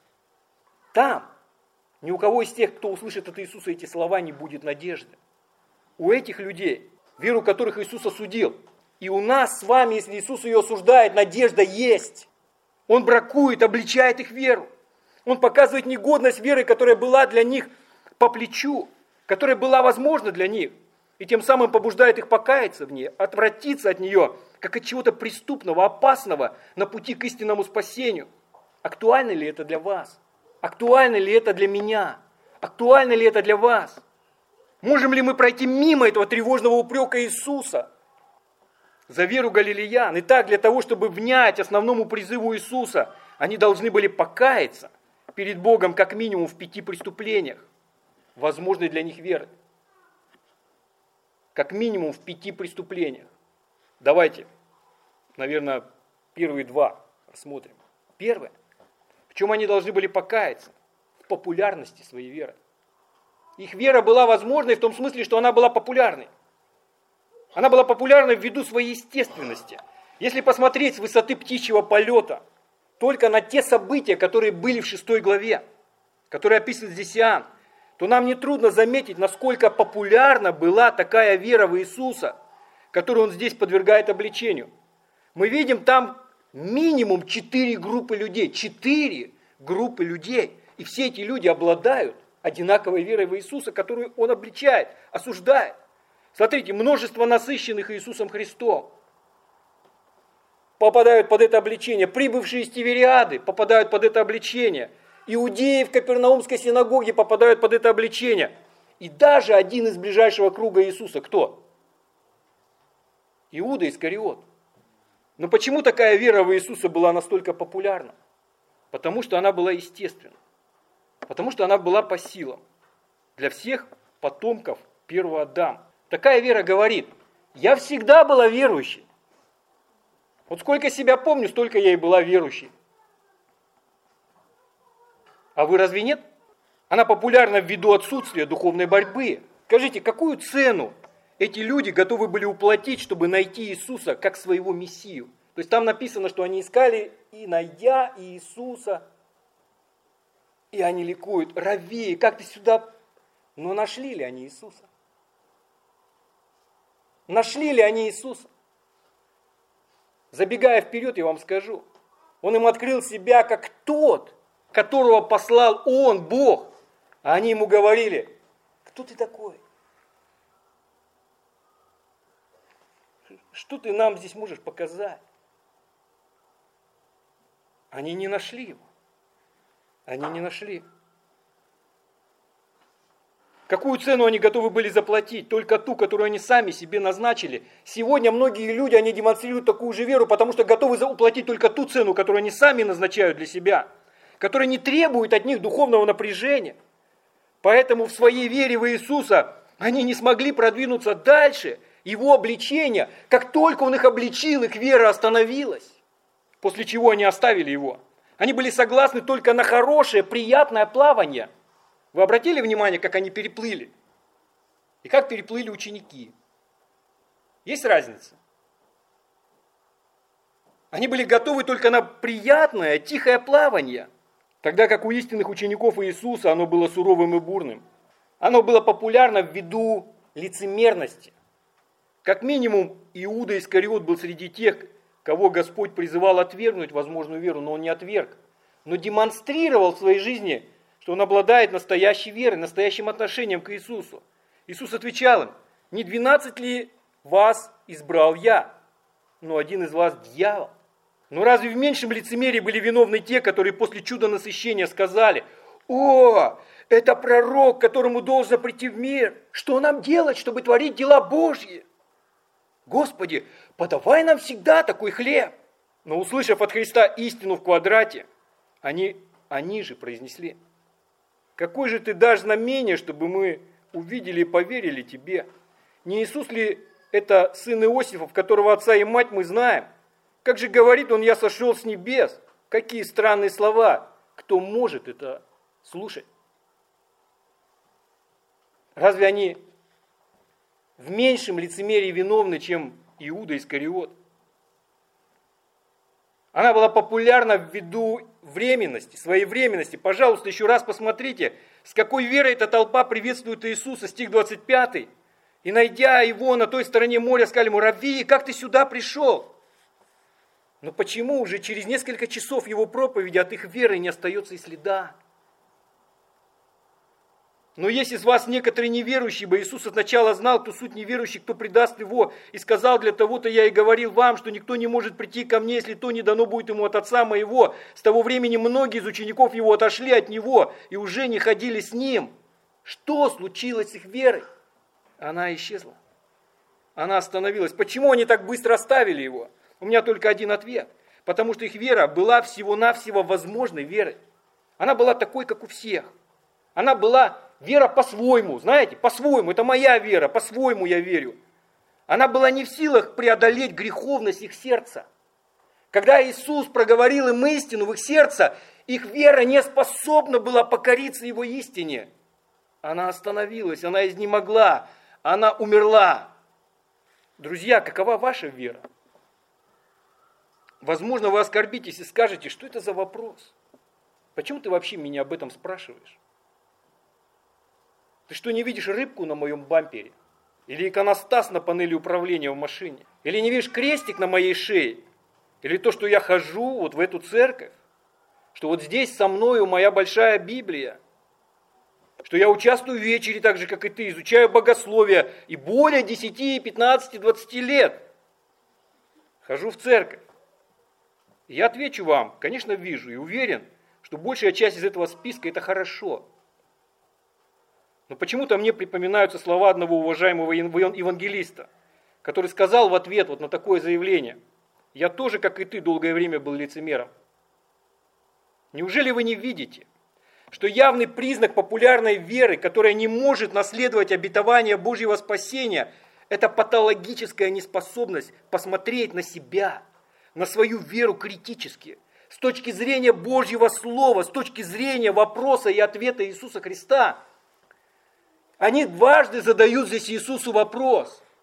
Там ни у кого из тех, кто услышит от Иисуса эти слова, не будет надежды. У этих людей, веру которых Иисус осудил, и у нас с вами, если Иисус ее осуждает, надежда есть. Он бракует, обличает их веру. Он показывает негодность веры, которая была для них по плечу, которая была возможна для них, и тем самым побуждает их покаяться в ней, отвратиться от нее, как от чего-то преступного, опасного на пути к истинному спасению. Актуально ли это для вас? Актуально ли это для меня? Актуально ли это для вас? Можем ли мы пройти мимо этого тревожного упрека Иисуса за веру галилеян? Итак, для того, чтобы внять основному призыву Иисуса, они должны были покаяться перед Богом как минимум в 5 преступлениях, возможной для них веры. Как минимум в 5 преступлениях. Давайте, наверное, первые 2 рассмотрим. Первое. В чем они должны были покаяться? В популярности своей веры. Их вера была возможной в том смысле, что она была популярной. Она была популярна ввиду своей естественности. Если посмотреть с высоты птичьего полета только на те события, которые были в 6 главе, которые описывает здесь Иоанн, то нам нетрудно заметить, насколько популярна была такая вера в Иисуса, которую он здесь подвергает обличению. Мы видим там минимум 4 группы людей. 4 группы людей. И все эти люди обладают одинаковой верой в Иисуса, которую он обличает, осуждает. Смотрите, множество насыщенных Иисусом Христом попадают под это обличение. Прибывшие из Тивериады попадают под это обличение. Иудеи в Капернаумской синагоге попадают под это обличение. И даже один из ближайшего круга Иисуса. Кто? Иуда Искариот. Но почему такая вера в Иисуса была настолько популярна? Потому что она была естественна. Потому что она была по силам. Для всех потомков первого Адама. Такая вера говорит: я всегда была верующей. Вот сколько себя помню, столько я и была верующей. А вы разве нет? Она популярна ввиду отсутствия духовной борьбы. Скажите, какую цену Эти люди готовы были уплатить, чтобы найти Иисуса как своего Мессию. То есть там написано, что они искали и найдя Иисуса, и они ликуют. Рави, как ты сюда... Но нашли ли они Иисуса? Нашли ли они Иисуса? Забегая вперед, я вам скажу, Он им открыл себя как тот, которого послал Он, Бог. А они ему говорили: кто ты такой? Что ты нам здесь можешь показать? Они не нашли его. Они не нашли. Какую цену они готовы были заплатить? Только ту, которую они сами себе назначили. Сегодня многие люди, они демонстрируют такую же веру, потому что готовы уплатить только ту цену, которую они сами назначают для себя, которая не требует от них духовного напряжения. Поэтому в своей вере в Иисуса они не смогли продвинуться дальше Его обличения. Как только Он их обличил, их вера остановилась. После чего они оставили Его. Они были согласны только на хорошее, приятное плавание. Вы обратили внимание, как они переплыли? И как переплыли ученики? Есть разница? Они были готовы только на приятное, тихое плавание. Тогда как у истинных учеников Иисуса оно было суровым и бурным. Оно было популярно ввиду лицемерности. Как минимум, Иуда Искариот был среди тех, кого Господь призывал отвергнуть возможную веру, но он не отверг. Но демонстрировал в своей жизни, что он обладает настоящей верой, настоящим отношением к Иисусу. Иисус отвечал им: не 12 ли вас избрал я, но один из вас дьявол? Но разве в меньшем лицемерии были виновны те, которые после чуда насыщения сказали: о, это пророк, которому должно прийти в мир, что нам делать, чтобы творить дела Божьи? Господи, подавай нам всегда такой хлеб. Но услышав от Христа истину в квадрате, они же произнесли: какой же ты дашь знамение, чтобы мы увидели и поверили тебе? Не Иисус ли это сын Иосифов, которого отца и мать мы знаем? Как же говорит он: я сошел с небес? Какие странные слова! Кто может это слушать? Разве они в меньшем лицемерии виновны, чем Иуда Искариот? Она была популярна ввиду временности, своей временности. Пожалуйста, еще раз посмотрите, с какой верой эта толпа приветствует Иисуса, стих 25. И найдя его на той стороне моря, сказали ему: Рави, как ты сюда пришел? Но почему уже через несколько часов его проповеди от их веры не остается и следа? Но есть из вас некоторые неверующие, ибо Иисус сначала знал, кто суть неверующий, кто предаст его, и сказал: для того-то я и говорил вам, что никто не может прийти ко мне, если то не дано будет ему от Отца моего. С того времени многие из учеников его отошли от него и уже не ходили с ним. Что случилось с их верой? Она исчезла. Она остановилась. Почему они так быстро оставили его? У меня только один ответ. Потому что их вера была всего-навсего возможной верой. Она была такой, как у всех. Она была вера по-своему, знаете, по-своему. Это моя вера, по-своему я верю. Она была не в силах преодолеть греховность их сердца. Когда Иисус проговорил им истину в их сердце, их вера не способна была покориться Его истине. Она остановилась, она изнемогла, она умерла. Друзья, какова ваша вера? Возможно, вы оскорбитесь и скажете: что это за вопрос? Почему ты вообще меня об этом спрашиваешь? Ты что, не видишь рыбку на моем бампере? Или иконостас на панели управления в машине? Или не видишь крестик на моей шее? Или то, что я хожу вот в эту церковь? Что вот здесь со мною моя большая Библия? Что я участвую в вечере так же, как и ты, изучаю богословие и более 10, 15, 20 лет хожу в церковь? И я отвечу вам: конечно, вижу и уверен, что большая часть из этого списка – это хорошо. Но почему-то мне припоминаются слова одного уважаемого евангелиста, который сказал в ответ вот на такое заявление: я тоже, как и ты, долгое время был лицемером. Неужели вы не видите, что явный признак популярной веры, которая не может наследовать обетование Божьего спасения, это патологическая неспособность посмотреть на себя, на свою веру критически, с точки зрения Божьего Слова, с точки зрения вопроса и ответа Иисуса Христа? Они дважды задают здесь Иисусу вопрос: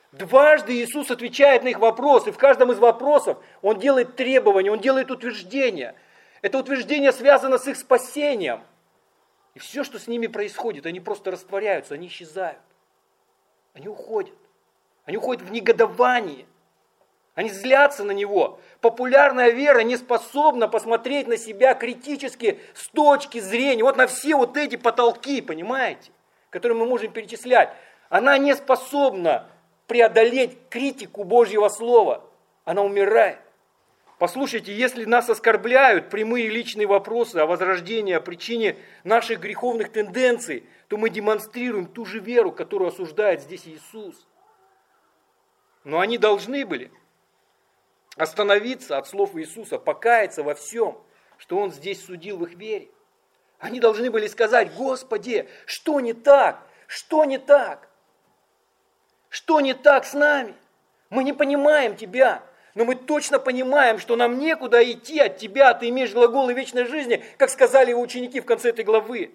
Дважды Иисус отвечает на их вопросы. В каждом из вопросов Он делает требования, Он делает утверждения. Это утверждение связано с их спасением. И все, что с ними происходит, они просто растворяются, они исчезают. Они уходят. Они уходят в негодование. Они злятся на Него. Популярная вера не способна посмотреть на себя критически с точки зрения, вот на все вот эти потолки, понимаете, которые мы можем перечислять. Она не способна преодолеть критику Божьего Слова. Она умирает. Послушайте, если нас оскорбляют прямые личные вопросы о возрождении, о причине наших греховных тенденций, то мы демонстрируем ту же веру, которую осуждает здесь Иисус. Но они должны были остановиться от слов Иисуса, покаяться во всем, что Он здесь судил в их вере. Они должны были сказать: Господи, что не так? Что не так? Что не так с нами? Мы не понимаем Тебя, но мы точно понимаем, что нам некуда идти от Тебя, Ты имеешь глаголы вечной жизни, как сказали его ученики в конце этой главы.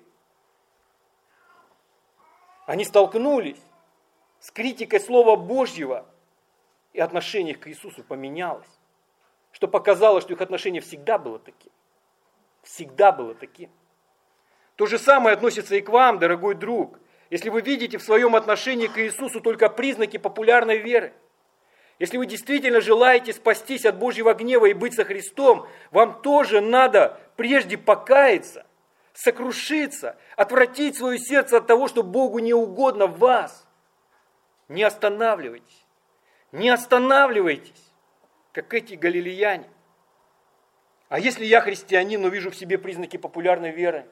Они столкнулись с критикой Слова Божьего, и отношение их к Иисусу поменялось, что показало, что их отношение всегда было таким. Всегда было таким. То же самое относится и к вам, дорогой друг. Если вы видите в своем отношении к Иисусу только признаки популярной веры, если вы действительно желаете спастись от Божьего гнева и быть со Христом, вам тоже надо прежде покаяться, сокрушиться, отвратить свое сердце от того, что Богу не угодно в вас. Не останавливайтесь. Не останавливайтесь, как эти галилеяне. А если я христианин, но вижу в себе признаки популярной веры?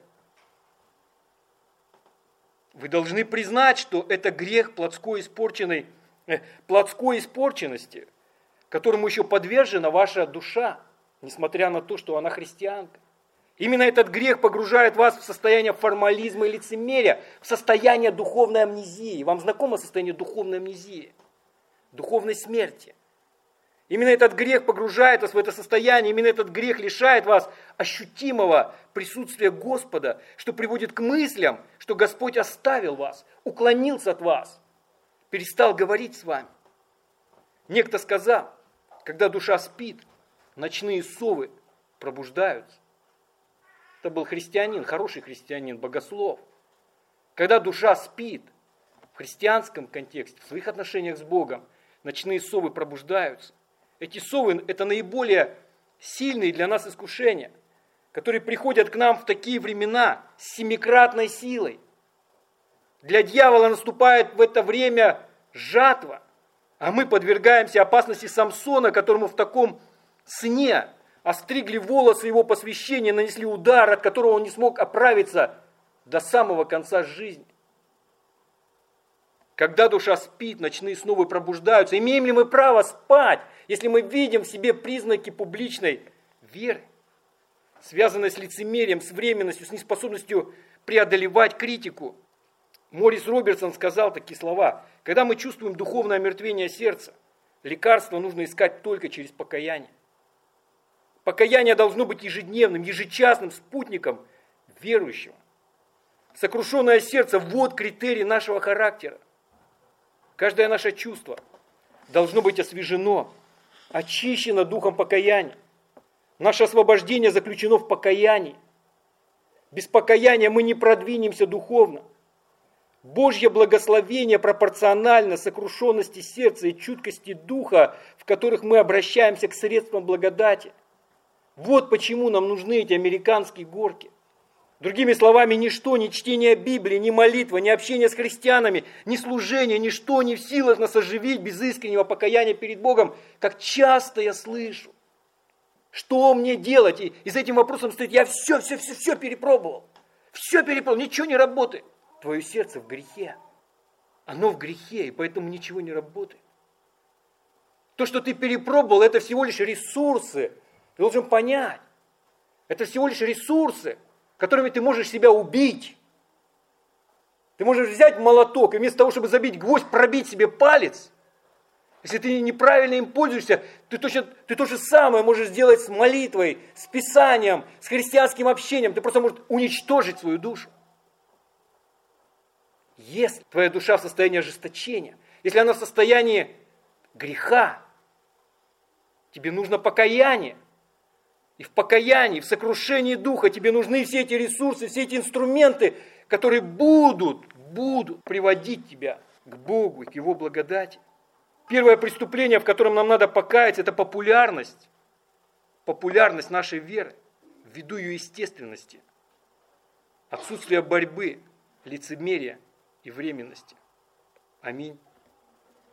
Вы должны признать, что это грех плотской испорченности, которому еще подвержена ваша душа, несмотря на то, что она христианка. Именно этот грех погружает вас в состояние формализма и лицемерия, в состояние духовной амнезии. Вам знакомо состояние духовной амнезии? Духовной смерти. Именно этот грех погружает вас в это состояние, именно этот грех лишает вас ощутимого присутствия Господа, что приводит к мыслям, что Господь оставил вас, уклонился от вас, перестал говорить с вами. Некто сказал: когда душа спит, ночные совы пробуждаются. Это был христианин, хороший христианин, богослов. Когда душа спит, в христианском контексте, в своих отношениях с Богом, ночные совы пробуждаются. Эти совы – это наиболее сильные для нас искушения, которые приходят к нам в такие времена с семикратной силой. Для дьявола наступает в это время жатва, а мы подвергаемся опасности Самсона, которому в таком сне остригли волосы его посвящения, нанесли удар, от которого он не смог оправиться до самого конца жизни. Когда душа спит, ночные сновы пробуждаются. Имеем ли мы право спать, если мы видим в себе признаки публичной веры, связанной с лицемерием, с временностью, с неспособностью преодолевать критику? Морис Робертсон сказал такие слова: когда мы чувствуем духовное омертвение сердца, лекарство нужно искать только через покаяние. Покаяние должно быть ежедневным, ежечасным спутником верующего. Сокрушенное сердце – вот критерий нашего характера. Каждое наше чувство должно быть освежено, очищено духом покаяния. Наше освобождение заключено в покаянии. Без покаяния мы не продвинемся духовно. Божье благословение пропорционально сокрушенности сердца и чуткости духа, в которых мы обращаемся к средствам благодати. Вот почему нам нужны эти американские горки. Другими словами, ничто, ни чтение Библии, ни молитва, ни общение с христианами, ни служение, ничто не в силах нас оживить без искреннего покаяния перед Богом. Как часто я слышу, что мне делать? И за этим вопросом стоит: я все перепробовал. Все перепробовал, ничего не работает. Твое сердце в грехе. Оно в грехе, и поэтому ничего не работает. То, что ты перепробовал, это всего лишь ресурсы. Ты должен понять. Это всего лишь ресурсы, которыми ты можешь себя убить. Ты можешь взять молоток и вместо того, чтобы забить гвоздь, пробить себе палец. Если ты неправильно им пользуешься, ты то же самое можешь сделать с молитвой, с писанием, с христианским общением. Ты просто можешь уничтожить свою душу. Если твоя душа в состоянии ожесточения, Если она в состоянии греха, тебе нужно покаяние. И в покаянии, в сокрушении духа тебе нужны все эти ресурсы, все эти инструменты, которые будут приводить тебя к Богу, к Его благодати. Первое преступление, в котором нам надо покаяться, это популярность. Популярность нашей веры, ввиду ее естественности. Отсутствие борьбы, лицемерия и временности. Аминь.